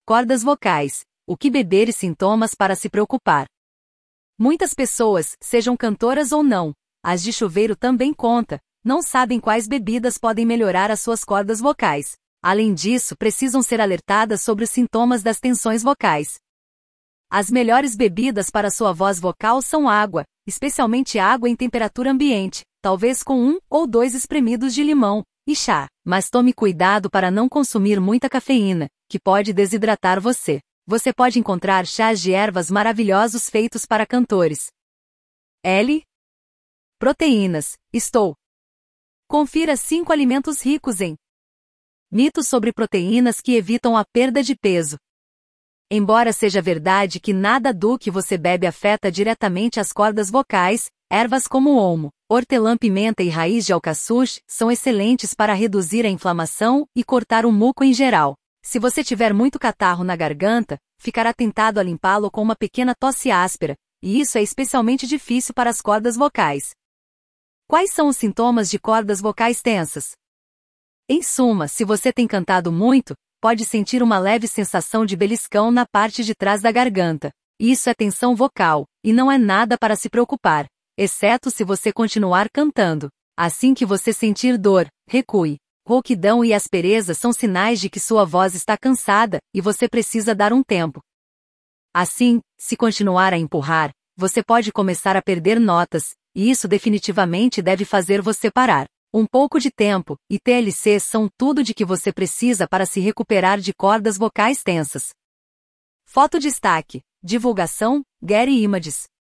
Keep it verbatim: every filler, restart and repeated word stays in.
cordas vocais, o que beber e sintomas para se preocupar. Muitas pessoas, sejam cantoras ou não, as de chuveiro também conta, não sabem quais bebidas podem melhorar as suas cordas vocais. Além disso, precisam ser alertadas sobre os sintomas das tensões vocais. As melhores bebidas para sua voz vocal são água, especialmente água em temperatura ambiente, talvez com um ou dois espremidos de limão, e chá. Mas tome cuidado para não consumir muita cafeína, que pode desidratar você. Você pode encontrar chás de ervas maravilhosos feitos para cantores. L. Proteínas. Estou. Confira cinco alimentos ricos em mitos sobre proteínas que evitam a perda de peso. Embora seja verdade que nada do que você bebe afeta diretamente as cordas vocais, ervas como olmo, hortelã-pimenta e raiz de alcaçuz são excelentes para reduzir a inflamação e cortar o muco em geral. Se você tiver muito catarro na garganta, ficará tentado a limpá-lo com uma pequena tosse áspera, e isso é especialmente difícil para as cordas vocais. Quais são os sintomas de cordas vocais tensas? Em suma, se você tem cantado muito, pode sentir uma leve sensação de beliscão na parte de trás da garganta. Isso é tensão vocal, e não é nada para se preocupar, exceto se você continuar cantando. Assim que você sentir dor, recue. Rouquidão e aspereza são sinais de que sua voz está cansada, e você precisa dar um tempo. Assim, se continuar a empurrar, você pode começar a perder notas, e isso definitivamente deve fazer você parar. Um pouco de tempo, e T L Cs são tudo de que você precisa para se recuperar de cordas vocais tensas. Foto destaque. Divulgação, Getty Images.